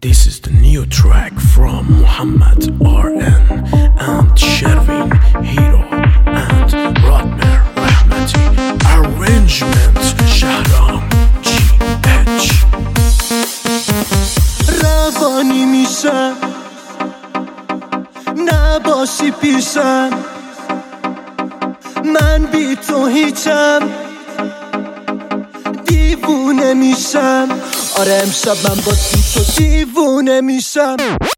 This is the new track from Muhammad RN and Shervin Hero and Radmer Rahmati. Arrangement Shahram GH. روانی میشم نباشی پیشم، من بی تو هیچم، دیوونه میشم. آره امشب من با تو دیوونه میشم.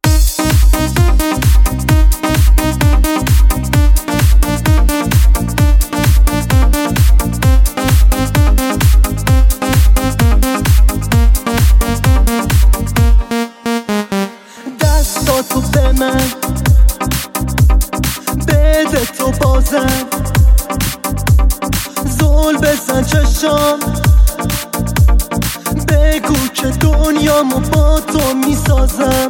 دستاتو به من بده، تو بازم زل بزن چشام، بگو که دنیامو با تو میسازم.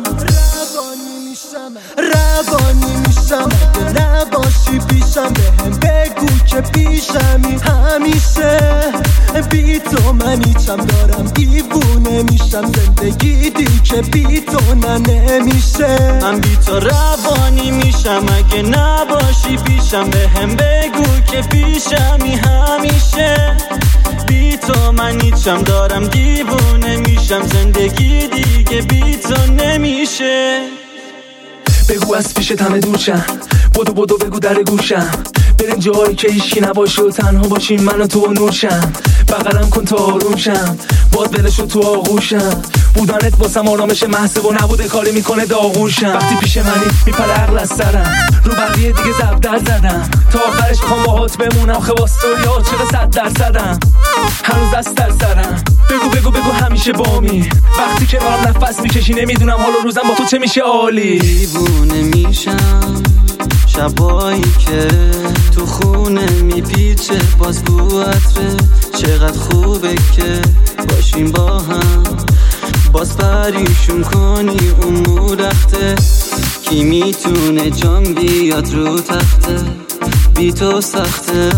روانی میشم اگه نباشی پیشم، بهم بگو که پیشمی همیشه. بی تو من هیچم، دارم دیوونه میشم. زندگی دیگه بی تو نمیشه. من بی تو روانی میشم اگه نباشی پیشم، بهم بگو که پیشمی همیشه. بی تو من هیچم، دارم دیوونه میشم. زندگی دیگه بی تو نمیشه. بگو از پیشت همه دور شم، بدو بگو در گوشم، بریم جایی که هیچکی نباشه و تنها باشیم من و تو و نورشم. بغلم کن تا آروم شم، باد ولشو تو آغوشم. بودنت واسم آرامش محض و نبوده کاری میکنه داغوشم. وقتی پیش منی میپره عقل از سرم، رو بقیه دیگه زبدر زدم، تا آخرش میخوام باهات بمونم. آخه باستوریا چقدر 100%م، هنوز دست در سرم. بگو همیشه بامی، وقتی که کنارم نفس میکشی نمیدونم حال و روزم با تو چه میشه. عالی دیوونه میشم شبایی که تو خونه میپیچه باز بو عطره. چقدر خوبه که باشیم با هم، باز پریشون کنی اون رخته. کی میتونه جام بیاد رو تخته، بی تو سخته.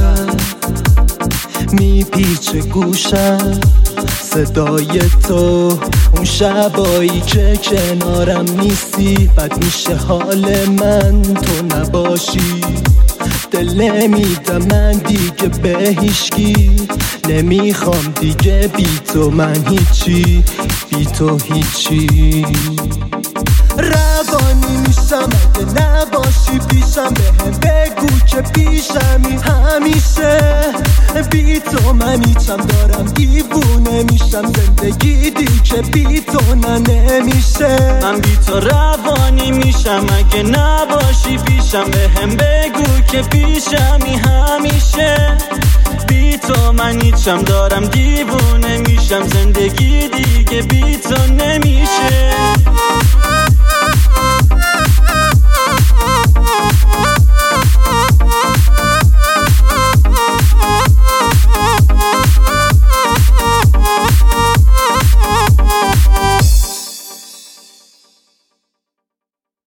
میپیچه گوشم صدای تو، اون شبایی که کنارم نیستی. بد میشه حال من تو نباشی، دل نمیدم من دیگه به هیچکی. نمیخوام دیگه بی تو من هیچی، بی تو هیچی. روانی میشم اگه نباشی پیشم، بهم بگو که پیشمی همیشه. بی تو من هیچم، دارم دیوونه میشم. زندگی دیگه بی تو نمیشه. من بی تو روانی میشم اگه نباشی پیشم، بهم بگو که پیشمی همیشه. بی تو من هیچم، دارم دیوونه میشم. زندگی دیگه بی تو نمیشه.